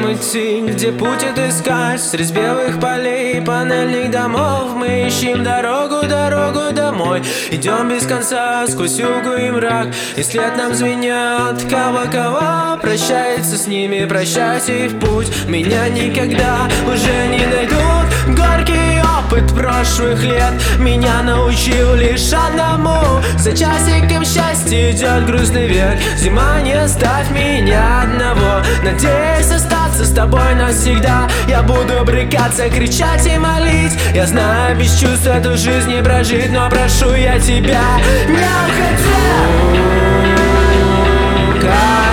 нам идти, где путь отыскать? Среди белых полей, панельных домов мы ищем дорогу, дорогу домой. Идем без конца, сквозь югу и мрак, и след нам звенят колокола. Прощается с ними, прощайте в путь, меня никогда уже не найдут. Горький опыт прошлых лет меня научил лишь одному: за часиком счастья идет грустный век. Зима, не оставь меня одного, надеюсь остаться с тобой навсегда. Я буду брыкаться, кричать и молить. Я знаю, без чувств эту жизнь не прожить, но прошу я тебя, не уходи.